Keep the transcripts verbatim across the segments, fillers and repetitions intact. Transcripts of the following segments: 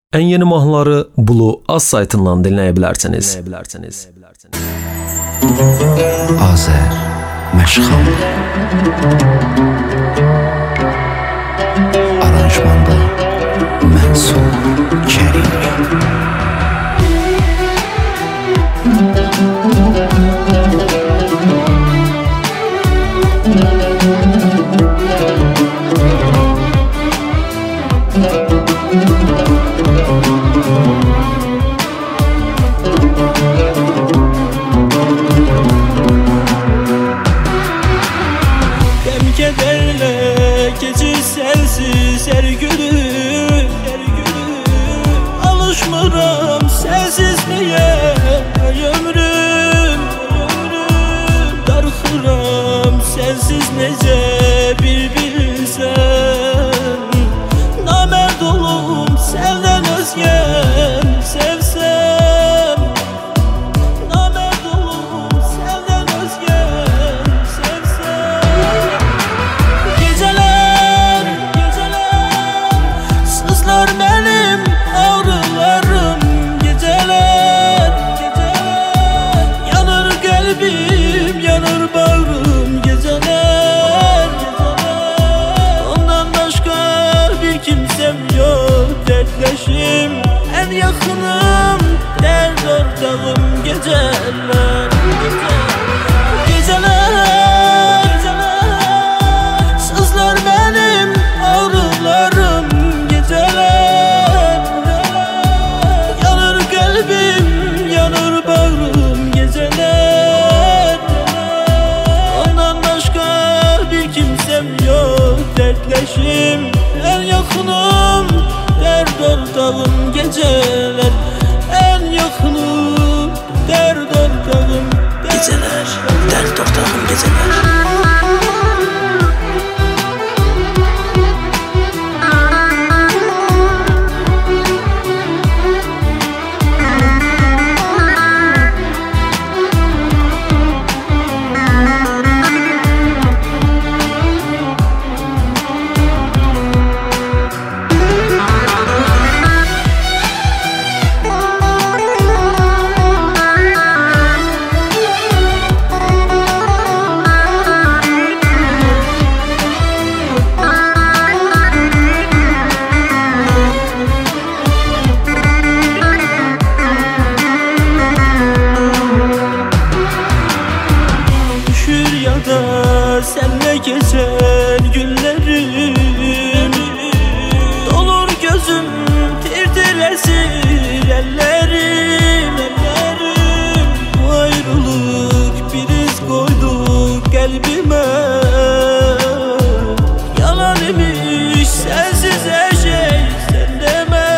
En yeni mahnıları Blue Az saytından dinleyebilirsiniz. dinleyebilirsiniz. Azer Məşxal Aranjmanda Mənsur Kərim. Kederle keçir sensiz her günü, her günü. Alışmıram sensizliğe ömrüm, ömrüm. Darxıram sensiz necə bir bilsən. Namərd olum səndən özgən sevsəm. Namərd olum səndən özgən sevsəm. Geceler, geceler sızlar benim ağrılarım. Geceler, geceler yanır kalbim, yanır bağrım. Geceler, geceler ondan başka bir kimsem yok. Dertleşim en yakınım, dert ortağım. Geceler, geceler, geceler sızlar benim ağrılarım. Geceler yanır kalbim, yanır bağrım. Geceler ondan başka bir kimsem yok. Dertleşim en yakınım, dert ortağım. Geceler en yakınım, dert ortağım. Geceler, dert ortağım geceler. Senle geçen günlerim dolur gözüm, tir tir esir ellerim, ellerim. Bu ayrılık bir iz koydu kalbime. Yalan imiş sensiz her şey, sen deme.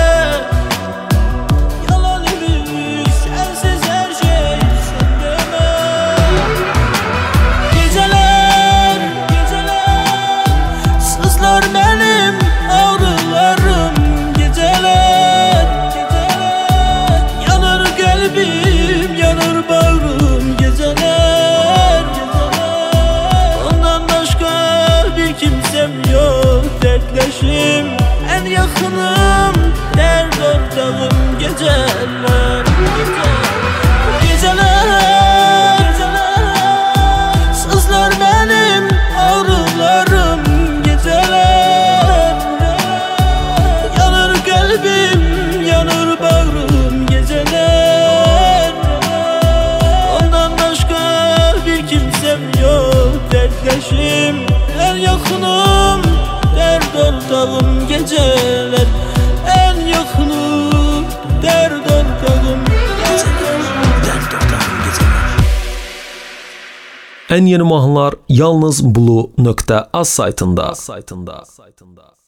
Yalan imiş sensiz her şey, sen deme. Geceler, geceler sızlar benim ağrılarım. Geceler, geceler yanır kalbim, yanır bağrım. Geceler, geceler ondan başka bir kimsem yok. Dertleşim en yakınım, dert ortağım. Geceler, geceler, geceler sızlar benim ağrılarım. Geceler yanır kalbim, yanır bağrım. Geceler ondan başka bir kimsem yok. Dertleşim en yakınım, dert ortağım. Geceler en yakınım, dert ortağım. Dert ortağım geceler. En yeni mahnılar yalnız Blue Az saytında. saytında. saytında.